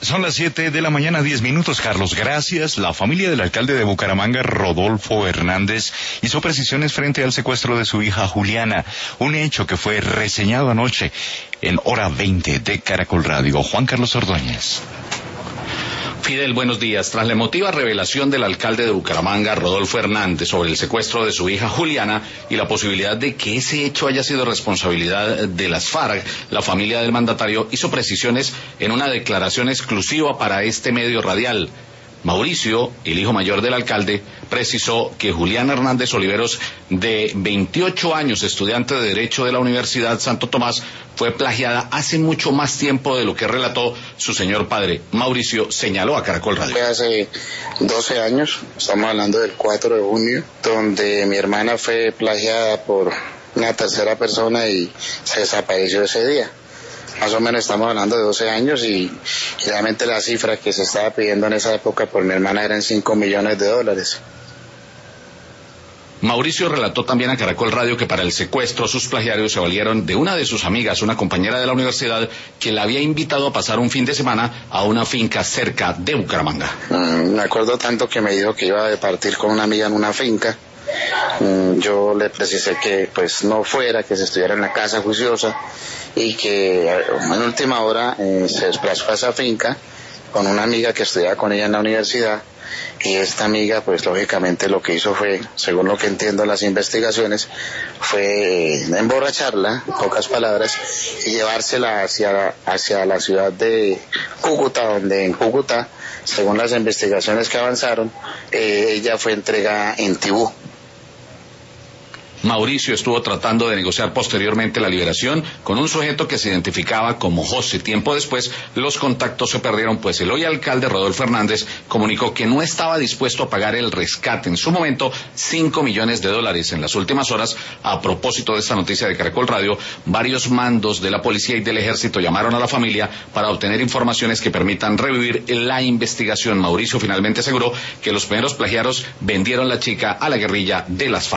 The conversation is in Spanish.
Son las 7 de la mañana, 10 minutos, Carlos. Gracias. La familia del alcalde de Bucaramanga, Rodolfo Hernández, hizo precisiones frente al secuestro de su hija Juliana, un hecho que fue reseñado anoche en Hora 20 de Caracol Radio. Juan Carlos Ordóñez. Fidel, buenos días. Tras la emotiva revelación del alcalde de Bucaramanga, Rodolfo Hernández, sobre el secuestro de su hija Juliana y la posibilidad de que ese hecho haya sido responsabilidad de las FARC, la familia del mandatario hizo precisiones en una declaración exclusiva para este medio radial. Mauricio, el hijo mayor del alcalde, precisó que Juliana Hernández Oliveros, de 28 años, estudiante de Derecho de la Universidad Santo Tomás, fue plagiada hace mucho más tiempo de lo que relató su señor padre. Mauricio señaló a Caracol Radio. Fue hace 12 años, estamos hablando del 4 de junio, donde mi hermana fue plagiada por una tercera persona y se desapareció ese día. Más o menos estamos hablando de 12 años y realmente la cifra que se estaba pidiendo en esa época por mi hermana eran $5 millones. Mauricio relató también a Caracol Radio que para el secuestro sus plagiarios se valieron de una de sus amigas, una compañera de la universidad, que la había invitado a pasar un fin de semana a una finca cerca de Bucaramanga. Me acuerdo tanto que me dijo que iba a partir con una amiga en una finca. Yo le precisé que pues no fuera, que se estuviera en la casa juiciosa y que en última hora se desplazó a esa finca con una amiga que estudiaba con ella en la universidad, y esta amiga pues lógicamente lo que hizo fue, según lo que entiendo las investigaciones, fue emborracharla, en pocas palabras, y llevársela hacia la ciudad de Cúcuta, donde en Cúcuta, según las investigaciones que avanzaron, ella fue entregada en Tibú. Mauricio estuvo tratando de negociar posteriormente la liberación con un sujeto que se identificaba como José. Tiempo después, los contactos se perdieron, pues el hoy alcalde Rodolfo Hernández comunicó que no estaba dispuesto a pagar el rescate, en su momento $5 millones. En las últimas horas, a propósito de esta noticia de Caracol Radio, varios mandos de la policía y del ejército llamaron a la familia para obtener informaciones que permitan revivir la investigación. Mauricio finalmente aseguró que los primeros plagiarios vendieron la chica a la guerrilla de las FARC.